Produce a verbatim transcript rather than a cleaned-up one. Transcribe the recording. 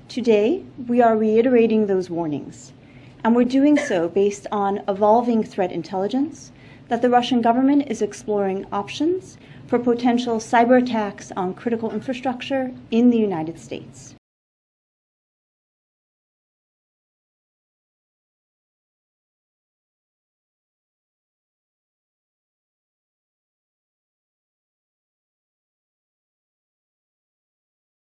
Today, we are reiterating those warnings, and we're doing so based on evolving threat intelligence that the Russian government is exploring options for potential cyber attacks on critical infrastructure in the United States.